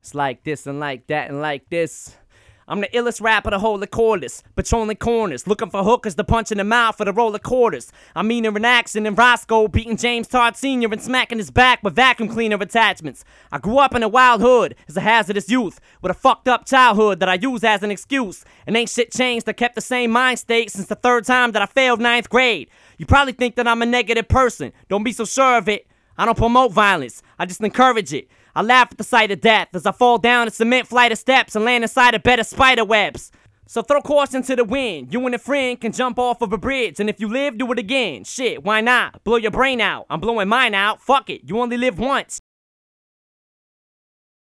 It's like this and like that and like this. I'm the illest rapper to hold the cordless, patrolling corners, looking for hookers to punch in the mouth for the roll of quarters. I'm meaner in action than Roscoe, beating James Todd Sr. and smacking his back with vacuum cleaner attachments. I grew up in a wild hood as a hazardous youth, with a fucked up childhood that I use as an excuse. And ain't shit changed, I kept the same mind state since the third time that I failed 9th grade. You probably think that I'm a negative person, don't be so sure of it. I don't promote violence, I just encourage it. I laugh at the sight of death as I fall down a cement flight of steps and land inside a bed of spider webs. So throw caution to the wind, you and a friend can jump off of a bridge, and if you live, do it again. Shit, why not? Blow your brain out, I'm blowing mine out, fuck it, you only live once.